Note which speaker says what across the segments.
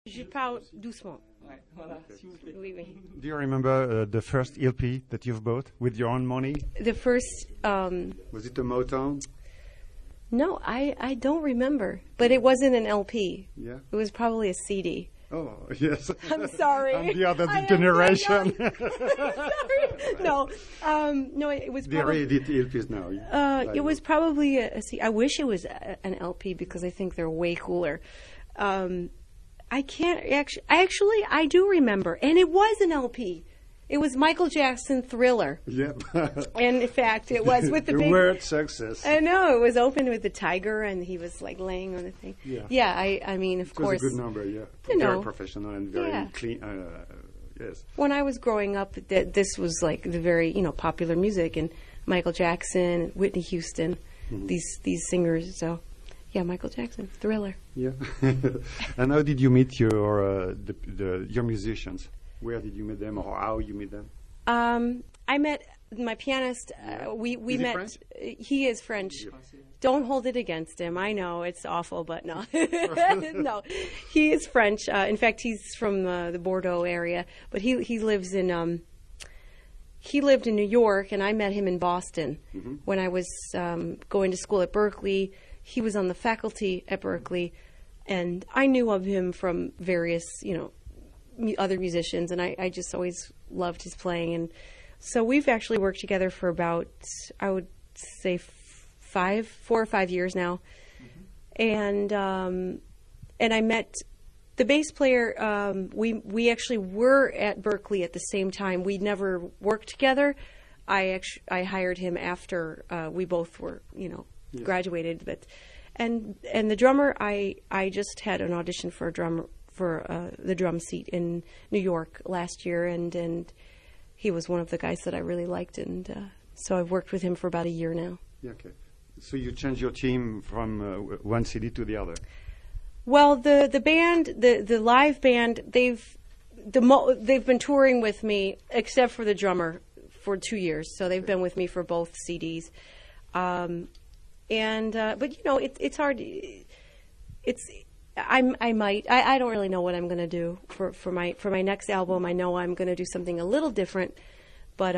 Speaker 1: Je parle doucement.
Speaker 2: Ouais, voilà, s'il vous plaît.
Speaker 1: Oui, oui.
Speaker 3: Do you remember the first LP that you've bought with your own money?
Speaker 1: The first,
Speaker 3: Was it a Motown?
Speaker 1: no, I don't remember, but it wasn't an LP.
Speaker 3: Yeah.
Speaker 1: It was probably a CD.
Speaker 3: Oh, yes.
Speaker 1: I'm sorry.
Speaker 3: I'm the other
Speaker 1: I am
Speaker 3: generation.
Speaker 1: sorry. No, no, it was
Speaker 3: They
Speaker 1: probably.
Speaker 3: reedit LPs now.
Speaker 1: It was probably a CD. I wish it was an LP because I think they're way cooler. I can't actually. I do remember, and it was an LP. It was Michael Jackson Thriller,
Speaker 3: Yep.
Speaker 1: and in fact, it was with the
Speaker 3: a
Speaker 1: big.
Speaker 3: word success.
Speaker 1: I know it was opened with the tiger, and he was like laying on the thing.
Speaker 3: Yeah.
Speaker 1: Yeah. I mean, of
Speaker 3: It
Speaker 1: course.
Speaker 3: was a good number, yeah.
Speaker 1: You know.
Speaker 3: Very professional and very
Speaker 1: Yeah.
Speaker 3: clean. Yes.
Speaker 1: When I was growing up, this was like the very popular music, and Michael Jackson, Whitney Houston, these singers. So, yeah, Michael Jackson, Thriller.
Speaker 3: Yeah. And how did you meet your your musicians? Where did you meet them, or how you meet them?
Speaker 1: I met my pianist. We
Speaker 3: Is he
Speaker 1: met.
Speaker 3: French?
Speaker 1: He is French. Don't hold it against him. I know it's awful, but no, no, he is French. In fact, he's from the Bordeaux area, but he lives in. He lived in New York, and I met him in Boston when I was going to school at Berkeley. He was on the faculty at Berkeley, and I knew of him from various, other musicians, and I just always loved his playing. And so we've actually worked together for about, I would say, 4 or 5 years now. And I met the bass player. We actually were at Berkeley at the same time. We never worked together. I hired him after we both were, graduated. But and the drummer, I just had an audition for a drummer for the drum seat in New York last year, and he was one of the guys that I really liked, and so I've worked with him for about a year now.
Speaker 3: Yeah, okay. So you changed your team from one city to the other.
Speaker 1: Well, the band, the live band, they've been touring with me, except for the drummer, for 2 years. So they've been with me for both CDs, but it's hard. I don't really know what I'm going to do for my next album. I know I'm going to do something a little different, but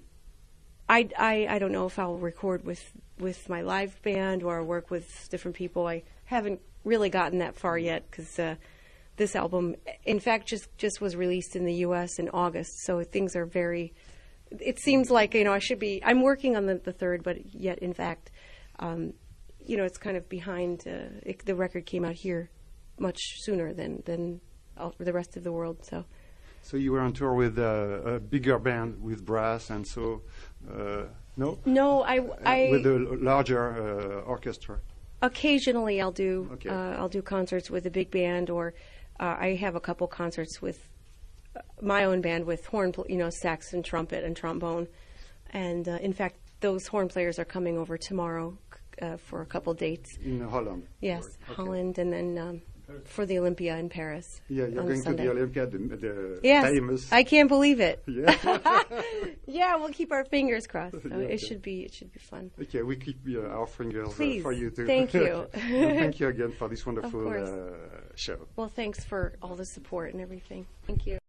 Speaker 1: I don't know if I'll record with my live band or work with different people. I haven't really gotten that far yet because this album, in fact, just was released in the U.S. in August. So things are very. It seems like I should be. I'm working on the third, but yet in fact, it's kind of behind. The record came out here much sooner than the rest of the world. So
Speaker 3: you were on tour with a bigger band with brass, and so no.
Speaker 1: No, I
Speaker 3: with a larger orchestra.
Speaker 1: Occasionally, I'll do
Speaker 3: Okay.
Speaker 1: I'll do concerts with a big band, or I have a couple concerts with my own band with horn, sax and trumpet and trombone, and in fact, those horn players are coming over tomorrow for a couple dates.
Speaker 3: In Holland.
Speaker 1: Yes,
Speaker 3: Okay.
Speaker 1: Holland, and then for the Olympia in Paris.
Speaker 3: Yeah, you're
Speaker 1: on
Speaker 3: going
Speaker 1: Sunday.
Speaker 3: to the Olympia, the
Speaker 1: Yes,
Speaker 3: famous.
Speaker 1: I can't believe it.
Speaker 3: Yeah.
Speaker 1: Yeah, we'll keep our fingers crossed. So
Speaker 3: Yeah,
Speaker 1: it
Speaker 3: okay.
Speaker 1: should be fun.
Speaker 3: Okay, we keep our fingers
Speaker 1: Please,
Speaker 3: for you too.
Speaker 1: thank you.
Speaker 3: And thank you again for this wonderful
Speaker 1: course.
Speaker 3: show.
Speaker 1: Well, thanks for all the support and everything. Thank you.